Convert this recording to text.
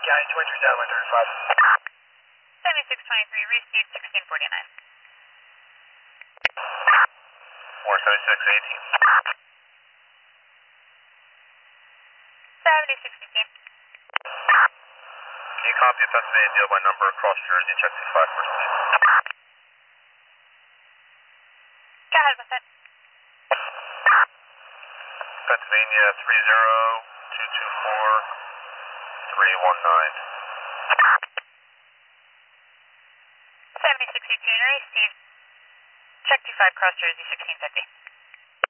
County 23 down 135. 7623, receive 1649. 47618. 7618. Can you copy a Pennsylvania deal by number across Jersey and check 25 first, please? Go ahead with it. Pennsylvania 30224-319. 7618, receive. Check 25 cross Jersey 1650.